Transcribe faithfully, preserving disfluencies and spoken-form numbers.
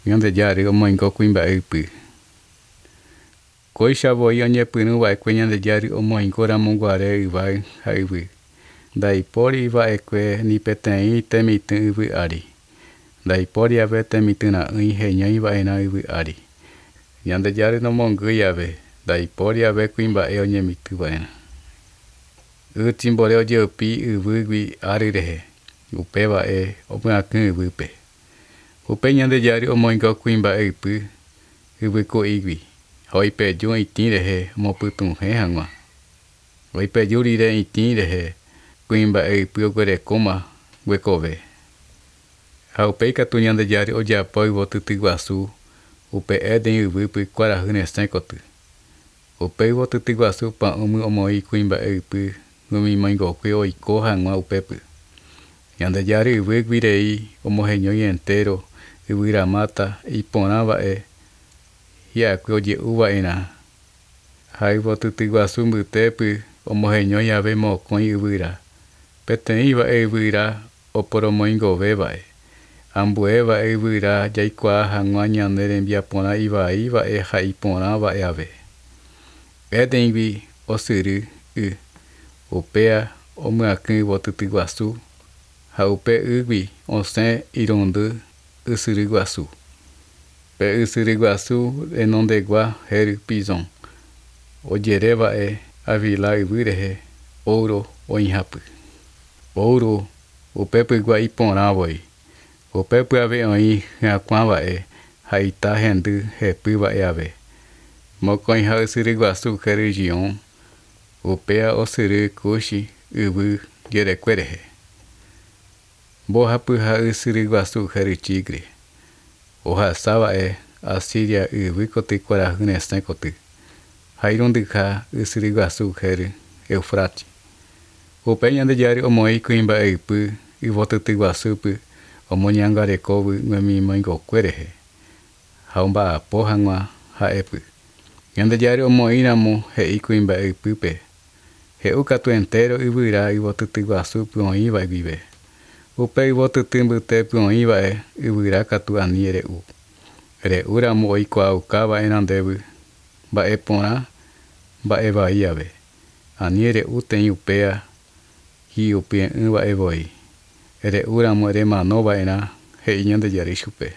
Ñande yari omoingo kuimba'ýpe. Koichavoi oñepyrũva'ekue ñande jári omoingóramo guare yvái ha yvy. Ndaipóri iva'ekue ni peteĩ temitỹ yvy ári. Ndaipóri ave temitỹ heñoiva'erã yvy ári. Ñande járe nomongýi ave, ndaipóri ave kuimba'e oñemitỹva'erã. Y chimbore oje'ypi yvýgui ári rehe, upeva'e opy'akỹ yvýpe. Upe ñande járe omoingo kuimba'ýpy yvyku'ígui. Ha oipeju itĩ rehe omopytuhẽ hag̃ua. Oipeju rire itĩ rehe kuimba'ýpy oguerekóma guekove. Ha upéi katu ñande járe ojeapo yvotytyguasu upe énte yvýpe kuarahy resẽ koty. Upe yvotytyguasu pa'ũmy omoĩ kuimba'ýpy umi-moingokue oiko hag̃ua upépy. Ñande járe yvýgui rei omoheñói entero yvyramáta iporãva'e hi'akue oje'úva'erã. Ha yvotytyguasu mbytépy omoheñói ave mokõi yvyra. Peteĩva'e yvyra oporomoingoveva'e. Ambueva'e yvyra jaikuaa hag̃ua ñane rembiaporã ivaíva'e ha iporãva'e ave. Éntegui osyry y. Upea omyakỹ yvotytyguasu ha upe ýgui osẽ irundy ysyryguasu. Pe ysyryguasu renondegua hery pizón. Ojereva'e avila yvy rehe ouro oĩhapy. Ouro upépygua iporãvoi. Upépy ave oĩ hyakuãva'e ha ita hendy hepýva'e ave. Mokõi ha ysyryguasu religión. Upea osyry kuchi yvy jerekue rehe. Mbohapy ha ysyryguasu hery Tigre. Ohasava'e Asiria yvy koty kuarahy resẽ koty. Ha irundyha ysyryguasu hery Eufrate. Upe ñande járe omoĩ kuimba'ýpy yvotytyguasúpe omoñangarekovy umi-moingokue rehe. Ha omba'apo hag̃ua ha'épy. Ñande járe omoĩramo he'i kuimba'ýpýpe. He'ũ katu entero yvyra yvotytyguasúpe oĩva guive. Upe yvotyty mbytépe oĩva'e yvyra katu ani ere'ũ. Re'úramo oikuaukáva'e randevy mba'e porã, mba'e vai ave. Ani ere'ũ teĩ upea hi'upy'e'ỹva'e voi. Re'úramo remanóva'erã he'i ñande járe chupe.